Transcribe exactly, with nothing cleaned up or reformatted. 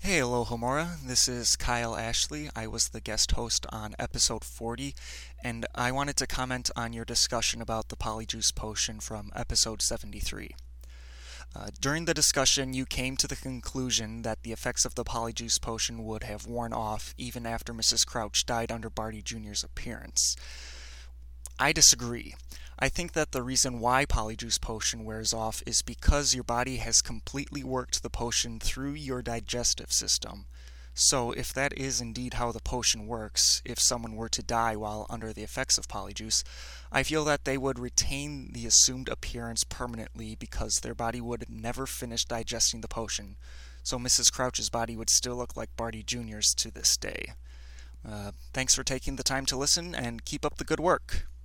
Hey, aloha Mora. This is Kyle Ashley. I was the guest host on episode forty, and I wanted to comment on your discussion about the Polyjuice Potion from episode seventy-three. Uh, during the discussion, you came to the conclusion that the effects of the Polyjuice Potion would have worn off even after Missus Crouch died under Barty Junior's appearance. I disagree. I think that the reason why Polyjuice Potion wears off is because your body has completely worked the potion through your digestive system. So if that is indeed how the potion works, if someone were to die while under the effects of Polyjuice, I feel that they would retain the assumed appearance permanently because their body would never finish digesting the potion, so Missus Crouch's body would still look like Barty Junior's to this day. Uh, thanks for taking the time to listen, and keep up the good work.